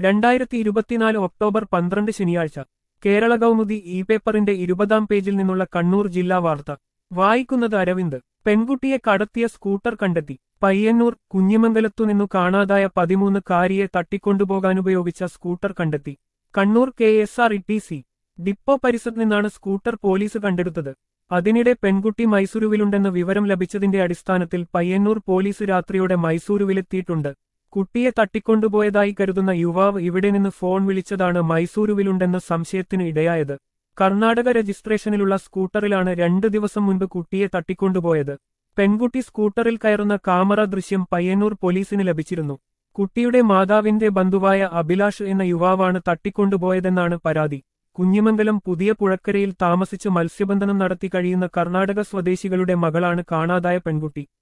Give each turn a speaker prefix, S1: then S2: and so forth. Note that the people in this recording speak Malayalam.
S1: 2024 ഒക്ടോബർ 12 ശനിയാഴ്ച കേരള കൗമുദി ഇ പേപ്പറിന്റെ 20-ാം പേജിൽ നിന്നുള്ള കണ്ണൂർ ജില്ലാ വാർത്ത വായിക്കുന്നത് അരവിന്ദ്. പെൺകുട്ടിയെ കടത്തിയ സ്കൂട്ടർ കണ്ടെത്തി. പയ്യന്നൂർ കുഞ്ഞിമംഗലത്തുനിന്നു കാണാതായ 13-കാരിയെ തട്ടിക്കൊണ്ടുപോകാനുപയോഗിച്ച സ്കൂട്ടർ കണ്ടെത്തി. കണ്ണൂർ KSRTC ഡിപ്പോ പരിസരത്ത് നിന്നാണ് സ്കൂട്ടർ പോലീസ് കണ്ടെടുത്തത്. അതിനിടെ പെൺകുട്ടി മൈസൂരുവിലുണ്ടെന്ന വിവരം ലഭിച്ചതിന്റെ അടിസ്ഥാനത്തിൽ പയ്യന്നൂർ പോലീസ് രാത്രിയോടെ മൈസൂരുവിലെത്തിയിട്ടുണ്ട്. കുട്ടിയെ തട്ടിക്കൊണ്ടുപോയതായി കരുതുന്ന യുവാവ് ഇവിടെ നിന്ന് ഫോൺ വിളിച്ചതാണ് മൈസൂരുവിലുണ്ടെന്ന സംശയത്തിന് ഇടയായത്. കർണാടക രജിസ്ട്രേഷനിലുള്ള സ്കൂട്ടറിലാണ് 2 ദിവസം മുൻപ് കുട്ടിയെ തട്ടിക്കൊണ്ടുപോയത്. പെൺകുട്ടി സ്കൂട്ടറിൽ കയറുന്ന ക്യാമറ ദൃശ്യം പയ്യന്നൂർ പോലീസിന് ലഭിച്ചിരുന്നു. കുട്ടിയുടെ മാതാവിന്റെ ബന്ധുവായ അഭിലാഷ് എന്ന യുവാവാണ് തട്ടിക്കൊണ്ടുപോയതെന്നാണ് പരാതി. കുഞ്ഞിമംഗലം പുതിയ പുഴക്കരയിൽ താമസിച്ച് മത്സ്യബന്ധനം നടത്തി കഴിയുന്ന കർണാടക സ്വദേശികളുടെ മകളാണ് കാണാതായ പെൺകുട്ടി.